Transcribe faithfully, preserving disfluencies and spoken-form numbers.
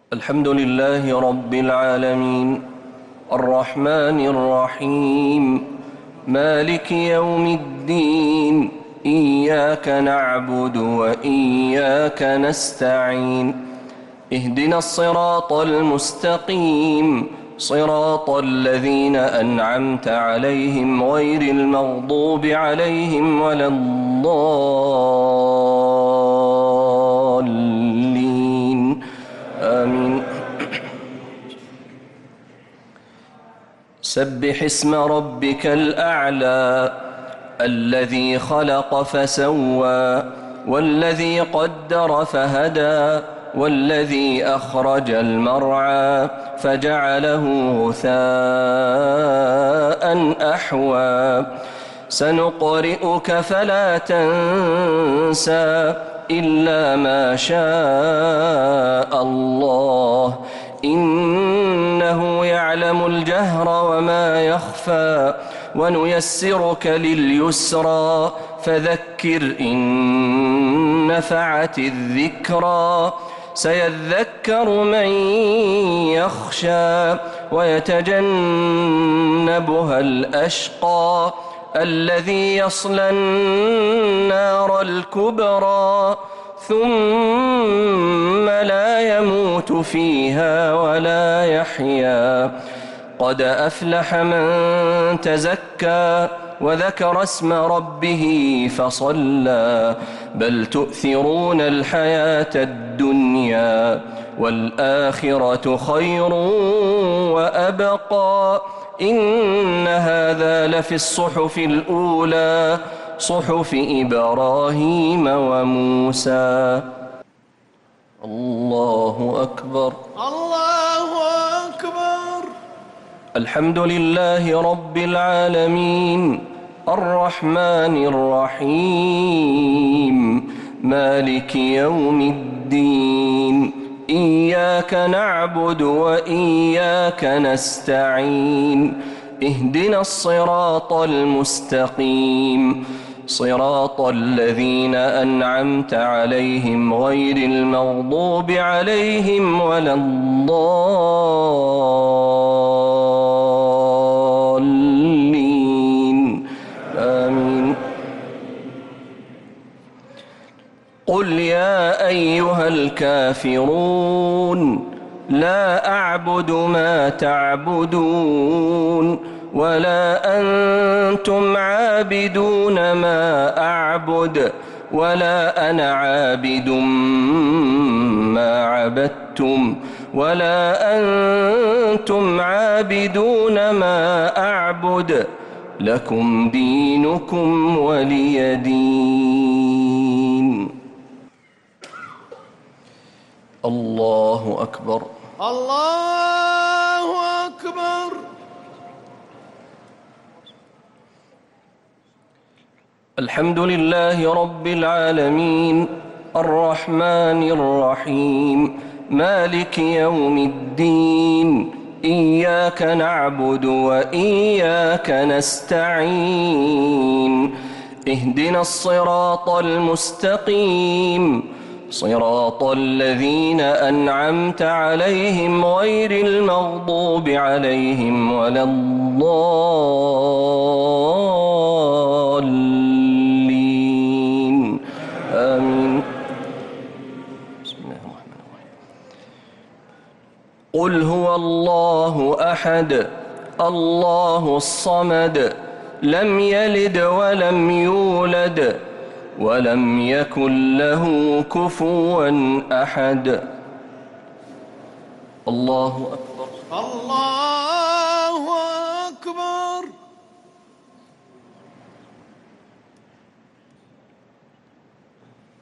الحمد لله رب العالمين الرحمن الرحيم مالك يوم الدين إياك نعبد وإياك نستعين اهدنا الصراط المستقيم صراط الذين أنعمت عليهم غير المغضوب عليهم ولا الضالين آمين. سبح اسم ربك الأعلى الذي خلق فسوى والذي قدر فهدى والذي أخرج المرعى فجعله غثاء أحوى سنقرئك فلا تنسى إلا ما شاء الله إنه يعلم الجهر وما يخفى ونيسرك لليسرى فذكر إن نفعت الذكرى سيذكر من يخشى ويتجنبها الأشقى الذي يصلى النار الكبرى ثم لا يموت فيها ولا يحيا قد أفلح من تزكى وذكر اسم ربه فصلى بل تؤثرون الحياة الدنيا والآخرة خير وأبقى إن هذا لفي الصحف الأولى صحف إبراهيم وموسى. الله أكبر الله أكبر. الحمد لله رب العالمين الرحمن الرحيم مالك يوم الدين إياك نعبد وإياك نستعين اهدنا الصراط المستقيم صراط الذين أنعمت عليهم غير المغضوب عليهم ولا الضالين آمين. قل يا أيها الكافرون لا أعبد ما تعبدون ولا أنتم عابدون ما أعبد ولا أنا عابد ما عبدتم ولا أنتم عابدون ما أعبد لكم دينكم ولي دين. الله أكبر. الله أكبر. الحمد لله رب العالمين الرحمن الرحيم مالك يوم الدين إياك نعبد وإياك نستعين اهدنا الصراط المستقيم صراط الذين أنعمت عليهم غير المغضوب عليهم ولا الضالين آمين. بسم الله الرحمن الرحيم. قل هو الله أحد الله الصمد لم يلد ولم يولد ولم يكن له كفوا أحد. الله أكبر. الله أكبر.